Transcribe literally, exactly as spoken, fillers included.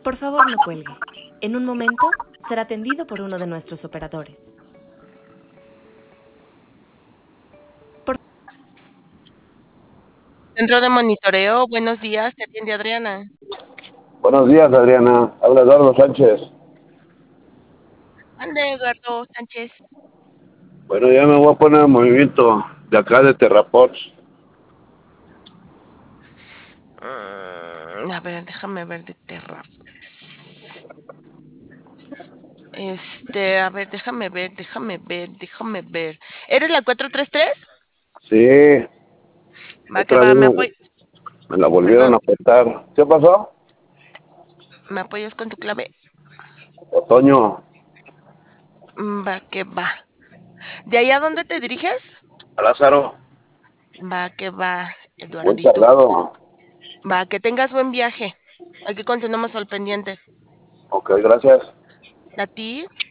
Por favor, no cuelgue. En un momento será atendido por uno de nuestros operadores. Por... Centro de monitoreo, buenos días, te atiende Adriana. Buenos días, Adriana. Habla Eduardo Sánchez. Ande, Eduardo Sánchez. Bueno, ya me voy a poner en movimiento de acá de Terraports. Mm, a ver, déjame ver de Terra. Este, a ver, déjame ver, déjame ver, déjame ver. ¿Eres la cuatro tres tres? Sí, Va que otra va, vez me me, apoy... me la volvieron Perdón, a apretar. ¿Qué pasó? ¿me apoyas con tu clave? Otoño, Mm, Va que va. ¿De ahí a dónde te diriges? a Lázaro, Va que va, muy Eduardito. tardado. Va, que tengas buen viaje. Aquí continuamos al pendiente. Ok, gracias. ¿A ti?